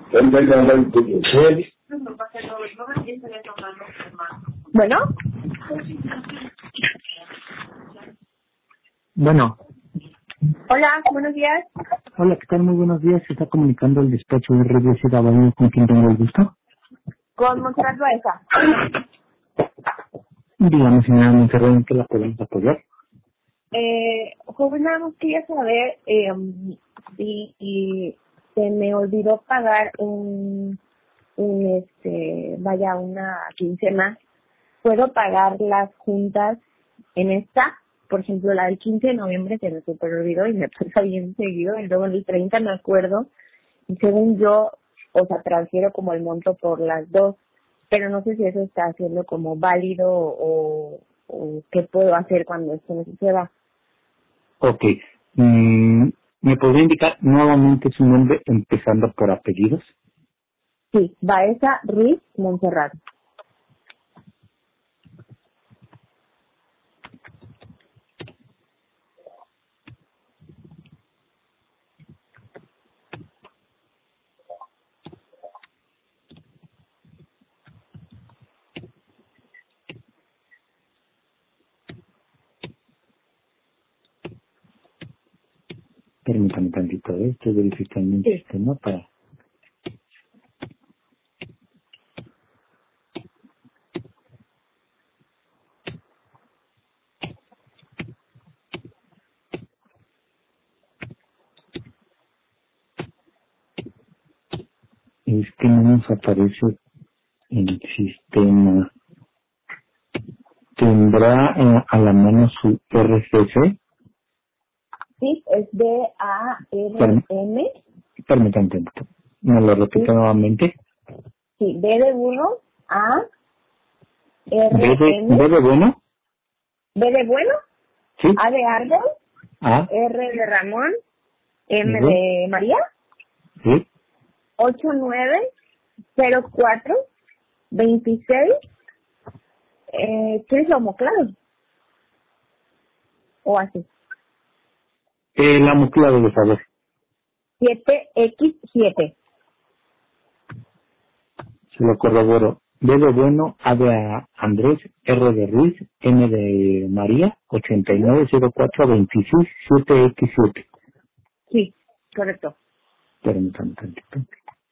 Bueno, Bueno, hola, buenos días. hola, ¿qué tal? Muy buenos días. Se está comunicando el despacho de RBC Dabaño, con quien tengo el gusto. Con Montserrat Baeza. Dígame, señora Montserrat, ¿en qué la podemos apoyar? Joven, nada más quería saber si se me olvidó pagar una quincena. ¿Puedo pagar las juntas en esta? Por ejemplo, la del 15 de noviembre se me super olvidó y me pasa bien seguido, y luego el 30 me acuerdo, y según yo, transfiero como el monto por las dos, pero no sé si eso está haciendo como válido o qué puedo hacer cuando esto no suceda. Ok. ¿Me podría indicar nuevamente su nombre empezando por apellidos? Sí, Baeza Ruiz Montserrat. Permítame tantito, estoy verificando un Sí. sistema para... Es que no nos aparece en el sistema. ¿Tendrá a la mano su RFC? Sí, es D-A-R-M. Permítame tantito. ¿Me lo repito Sí, nuevamente? sí, B de 1, A, ¿B R-M. de bueno? B de bueno, Sí. A de árbol, A, R de Ramón, M R, de María, sí. 890426. ¿Quieres lomo claro? O así. La mucla de favor. 7X7. Se lo corroboro. B de bueno, A de Andrés, R de Ruiz, M de María, Ujú. 890426 7X7. Sí, correcto. Permítame tantito.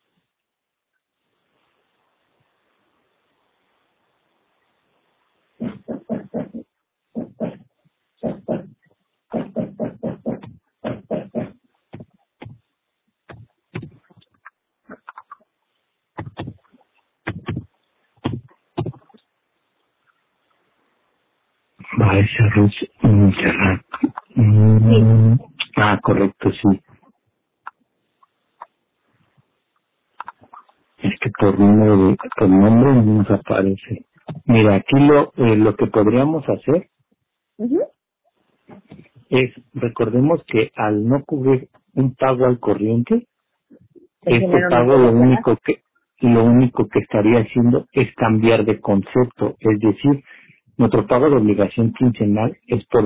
Va ese Ruiz Montserrat. Sí. Correcto, sí. Es que por nombre no nos aparece. Mira, aquí lo que podríamos hacer Ujú. es, recordemos que al no cubrir un pago al corriente, El este dinero no pago llega, ¿verdad? lo único que estaría haciendo es cambiar de concepto, es decir, nuestro pago de obligación quincenal es por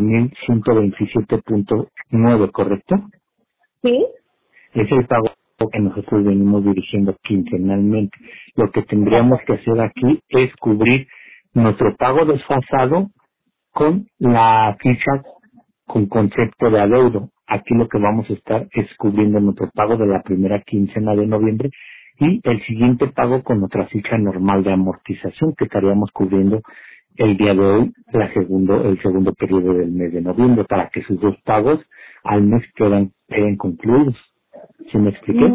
1127.9, ¿correcto? Sí. Es el pago que nosotros venimos dirigiendo quincenalmente. Lo que tendríamos Exacto. que hacer aquí es cubrir nuestro pago desfasado con la ficha con concepto de adeudo. Aquí lo que vamos a estar es cubriendo nuestro pago de la primera quincena de noviembre y el siguiente pago con nuestra ficha normal de amortización que estaríamos cubriendo el día de hoy, el segundo periodo del mes de noviembre, para que sus dos pagos al mes queden concluidos. ¿Sí me expliqué? Mm,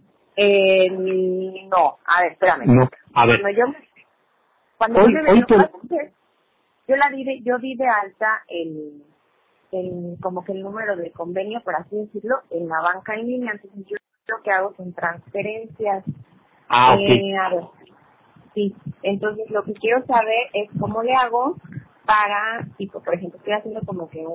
no, a ver, espérame. No, a ver, Cuando yo hoy, me hoy yo, por, yo di de alta el como que el número de convenio, por así decirlo, en la banca en línea. Entonces yo lo que hago son transferencias. ok, A ver, sí. Entonces lo que quiero saber es cómo le hago para, tipo, por ejemplo, estoy haciendo como que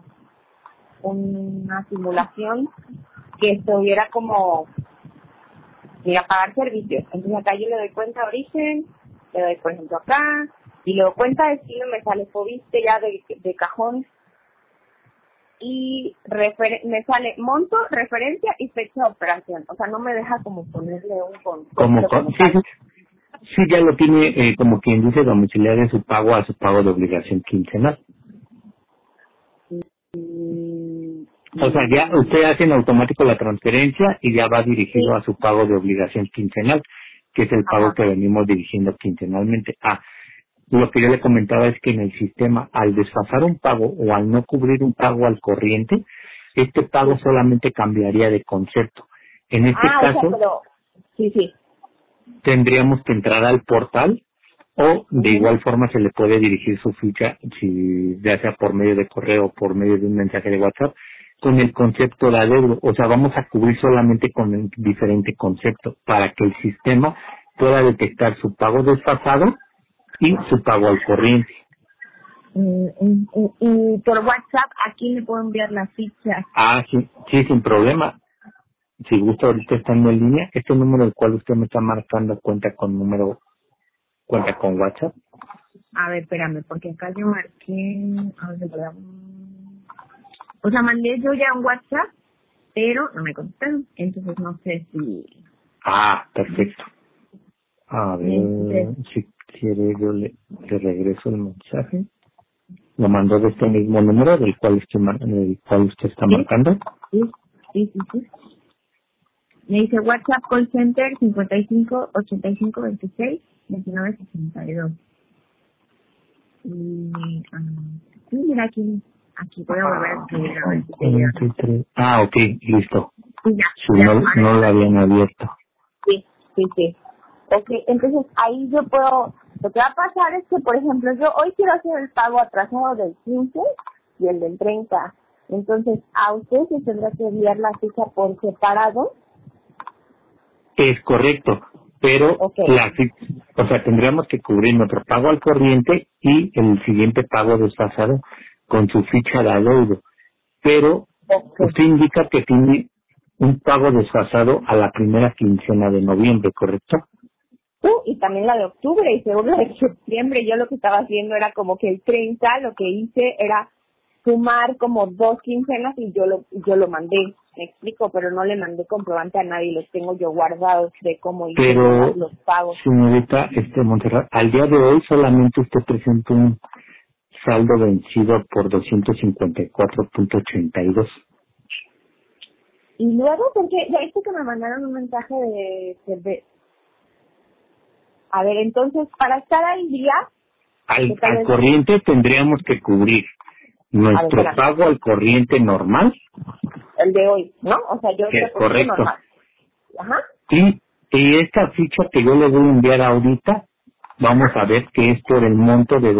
una simulación que estuviera como, mira, pagar servicios. Entonces acá yo le doy cuenta de origen, le doy, por ejemplo, acá, y luego cuenta de destino me sale Fobiste ya de cajón. y me sale monto, referencia y fecha de operación. O sea, no me deja como ponerle un concepto. Sí, ya lo tiene, como quien dice, domiciliar de su pago a su pago de obligación quincenal. O sea, ya usted hace en automático la transferencia y ya va dirigido a su pago de obligación quincenal, que es el pago que venimos dirigiendo quincenalmente. Lo que yo le comentaba es que en el sistema, al desfasar un pago o al no cubrir un pago al corriente, este pago solamente cambiaría de concepto. En este caso, tendríamos que entrar al portal o de igual forma se le puede dirigir su ficha, si ya sea por medio de correo o por medio de un mensaje de WhatsApp, con el concepto de adeudo. O sea, vamos a cubrir solamente con un diferente concepto para que el sistema pueda detectar su pago desfasado y su pago al corriente. Y por WhatsApp, ¿aquí le puedo enviar la ficha? Sí, sin problema. Si gusta, ahorita estando en línea, este número del cual usted me está marcando cuenta con WhatsApp. A ver, espérame, porque acá yo marqué... A ver, o sea, mandé yo ya un WhatsApp, pero no me contestaron. Entonces no sé si... Perfecto. A ver, si quiere yo le regreso el mensaje. Lo mandó de este mismo número del cual usted está marcando. Sí. Me dice WhatsApp Call Center 55 85 26 29 62. Y mira aquí voy a volver a escribir a ver si te llega. Ok, listo. Ya, no lo habían abierto. Sí. Ok, entonces ahí yo puedo, lo que va a pasar es que, por ejemplo, yo hoy quiero hacer el pago atrasado del 15 y el del 30. Entonces, a usted se tendrá que enviar la ficha por separado. Es correcto, pero tendríamos que cubrir nuestro pago al corriente y el siguiente pago desfasado con su ficha de adeudo. Pero usted indica que tiene un pago desfasado a la primera quincena de noviembre, ¿correcto? Y también la de octubre y según la de septiembre. Yo lo que estaba haciendo era como que el 30, lo que hice era sumar como 2 quincenas y yo lo mandé, me explico, pero no le mandé comprobante a nadie, los tengo yo guardados de cómo hice los pagos. Señorita Montserrat, al día de hoy solamente usted presenta un saldo vencido por 254.82. Y luego, porque ya viste que me mandaron un mensaje de a ver, entonces, para estar al día... Al corriente tendríamos que cubrir nuestro pago al corriente normal. El de hoy, ¿no? O sea, yo... Es correcto. Normal. Y esta ficha que yo le voy a enviar ahorita, vamos a ver que es por el monto de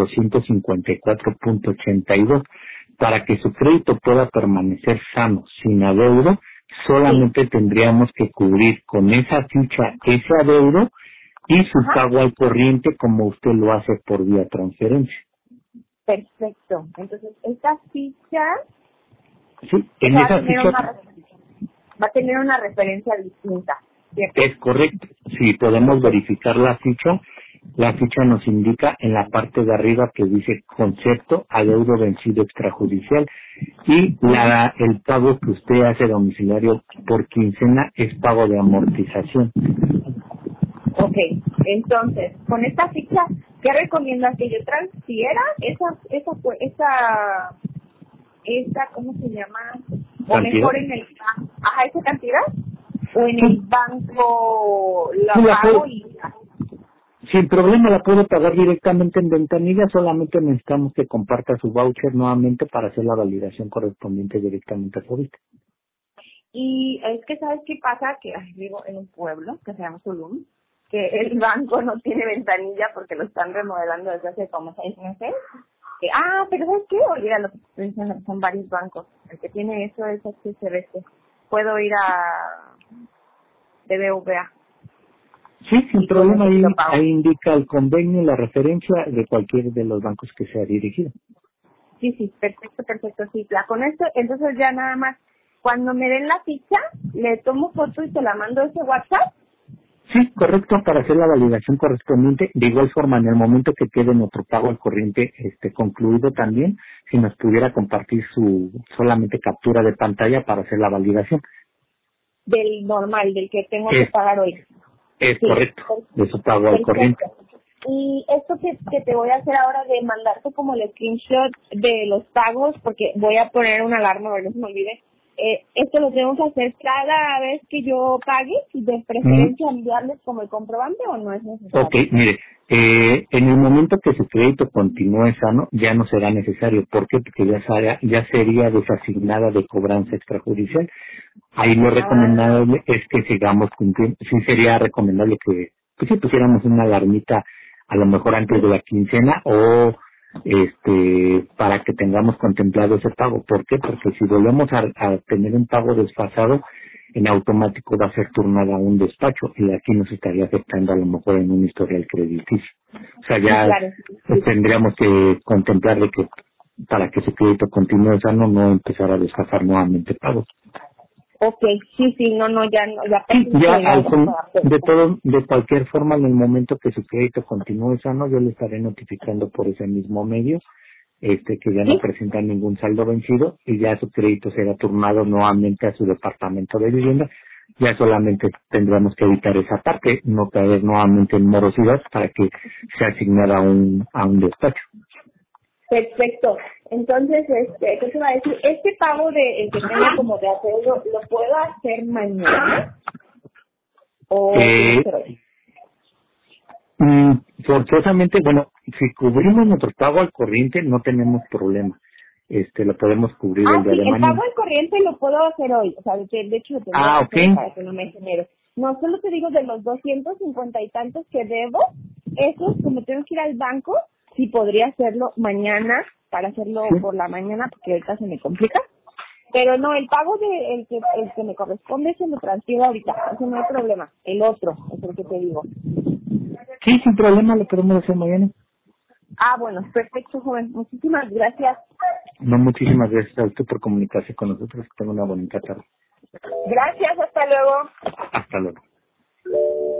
254.82. Para que su crédito pueda permanecer sano, sin adeudo, solamente tendríamos que cubrir con esa ficha ese adeudo y su pago al corriente como usted lo hace por vía transferencia. Perfecto. Entonces, esta ficha... Sí, en esa ficha... va a tener una referencia distinta, ¿cierto? Es correcto. Si podemos verificar la ficha nos indica en la parte de arriba que dice concepto adeudo vencido extrajudicial y el pago que usted hace domiciliario por quincena es pago de amortización. Ok, entonces, con esta ficha, ¿qué recomiendas? ¿Que yo transfiera esa ¿cómo se llama? O mejor en el banco, esa cantidad, o en el banco la pago y... Sin problema la puedo pagar directamente en ventanilla, solamente necesitamos que comparta su voucher nuevamente para hacer la validación correspondiente directamente a Fobit. Y es que, ¿sabes qué pasa? Que vivo en un pueblo que se llama Tulum, que el banco no tiene ventanilla porque lo están remodelando desde hace como 6 meses. Pero ¿sabes qué? Olvídalo, son varios bancos. El que tiene eso es HSBC. Puedo ir a BBVA. Sí, sin problema, ahí indica el convenio y la referencia de cualquier de los bancos que sea dirigido. Sí, perfecto, sí, ya con esto, entonces ya nada más, cuando me den la ficha, le tomo foto y te la mando a ese WhatsApp. Sí, correcto, para hacer la validación correspondiente. De igual forma, en el momento que quede nuestro pago al corriente concluido también, si nos pudiera compartir su solamente captura de pantalla para hacer la validación. Del normal, del que tengo que Es, pagar hoy. es Sí, correcto, de su pago al corriente. perfecto. Y esto que te voy a hacer ahora de mandarte como el screenshot de los pagos, porque voy a poner una alarma, a ver, no se me olvide. Esto lo tengo que hacer cada vez que yo pague, y de preferencia enviarles como el comprobante, o no es necesario. Ok, mire, en el momento que su crédito continúe sano, ya no será necesario. ¿Por qué? Porque ya sería desasignada de cobranza extrajudicial. Ahí lo recomendable es que sigamos cumpliendo. Sí sería recomendable que pues, si pusiéramos una alarmita a lo mejor antes de la quincena o para que tengamos contemplado ese pago. ¿Por qué? Porque si volvemos a tener un pago desfasado, en automático va a ser turnado a un despacho y aquí nos estaría afectando a lo mejor en un historial crediticio. O sea, ya tendríamos que contemplar de que para que su crédito continúe sano no empezar a desfasar nuevamente pagos. Ok, sí, no, ya Sí, de cualquier forma, en el momento que su crédito continúe sano, yo le estaré notificando por ese mismo medio que ya no presenta ningún saldo vencido y ya su crédito será turnado nuevamente a su departamento de vivienda. Ya solamente tendremos que evitar esa parte, no caer nuevamente en morosidad para que sea asignada a un despacho. Perfecto. Entonces, ¿qué se va a decir? Este pago el que tengo como de adeudo, ¿lo puedo hacer mañana? ¿O tiene que ser hoy? Forzosamente, bueno, si cubrimos nuestro pago al corriente no tenemos problema. Lo podemos cubrir el día de mañana. El pago al corriente lo puedo hacer hoy. O sea, de hecho lo tendría que hacer para que no me genere. No, solo te digo de los 250 y tantos que debo, esos, como tengo que ir al banco, sí podría hacerlo mañana, para hacerlo por la mañana, porque ahorita se me complica. Pero no, el pago el que me corresponde se lo transfiero ahorita, eso no hay problema. El otro es el que te digo. Sí, sin problema, lo podemos hacer mañana. Bueno, perfecto, joven. Muchísimas gracias. No, muchísimas gracias a usted por comunicarse con nosotros. Que tenga una bonita tarde. Gracias, hasta luego. Hasta luego.